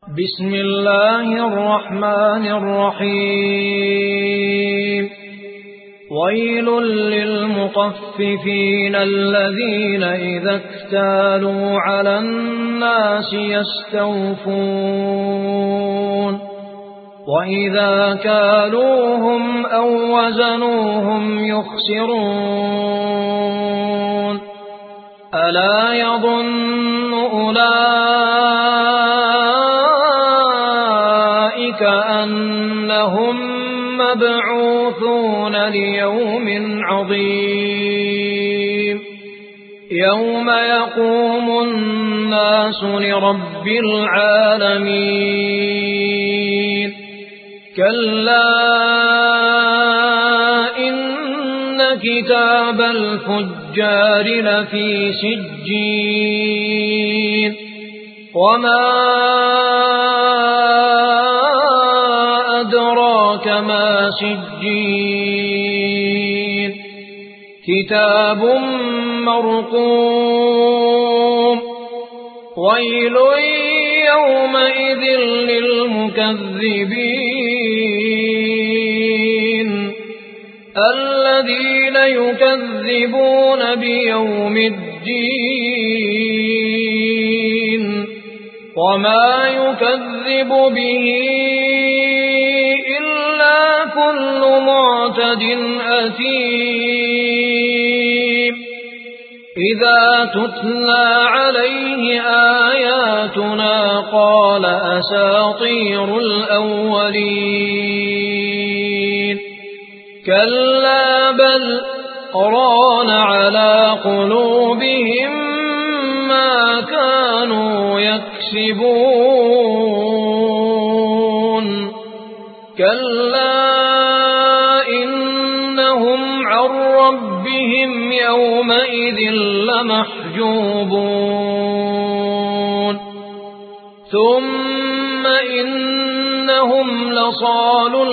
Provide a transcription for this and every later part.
بسم الله الرحمن الرحيم ويل للمطففين الذين إذا اكتالوا على الناس يستوفون وإذا كالوهم أو وزنوهم يخسرون ألا يظن أولئك أنهم مبعوثون ليوم عظيم يوم يقوم الناس لرب العالمين كلا إن كتاب الفجار لفي سجين وما أدراك ما سجين كتاب مرقوم ويل يومئذ للمكذبين الذين يكذبون بيوم الدين وما يكذب به إلا كل معتد أثيم إذا تتلى عليه آياتنا قال أساطير الأولين كلا بل ران على قلوبهم ما كانوا يكسبون كلا إنهم عن ربهم يومئذ لمحجوبون ثم إنهم لصالو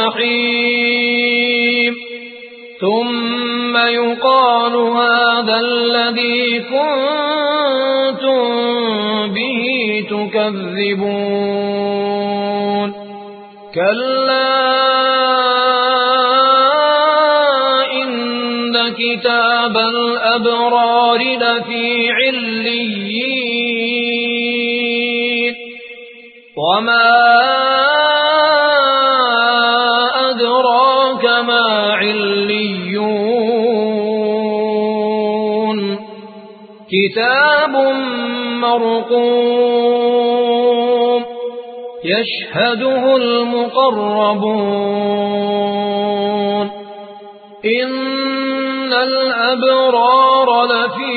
الجحيم ثم يقال هذا الذي كنتم به تكذبون كلا إن كتاب الأبرار لفي عليين وما أدراك ما عليون كتاب مرقوم يشهده المقربون إن الأبرار لفي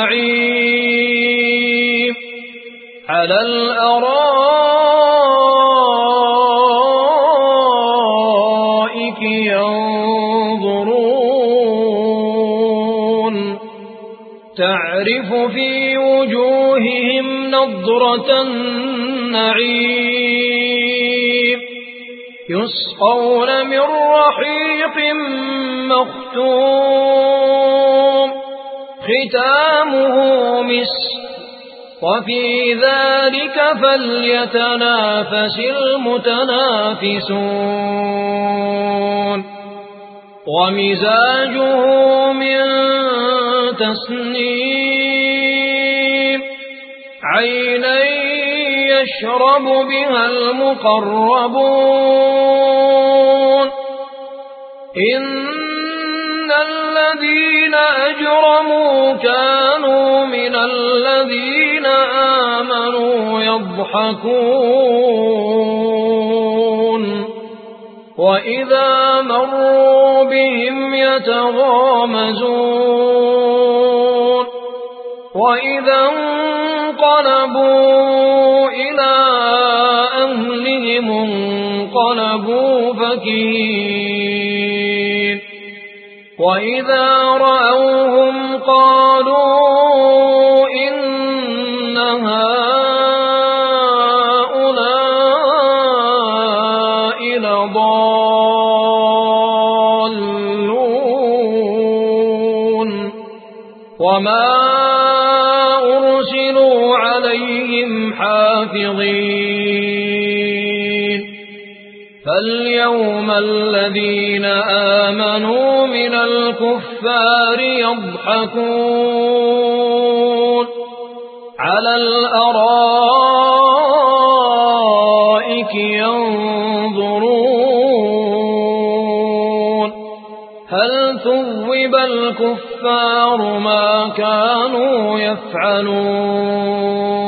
نعيم على الأرائك ينظرون تعرف في وجوههم نضرة النعيم يسقون من رحيق مختوم ختامه مسك وفي ذلك فليتنافس المتنافسون ومزاجه من تسنيم عينا يشرب بها المقربون إن الذين أجرموا كانوا من الذين آمنوا يضحكون وإذا مروا بهم يتغامزون وإذا انقلبوا إلى أهلهم انقلبوا فكهين وإذا رأوهم قالوا إن هؤلاء لضالون وما أرسلوا عليهم حافظين فاليوم الذين آمنوا من الكفار يضحكون على الأرائك ينظرون هل ثوب الكفار ما كانوا يفعلون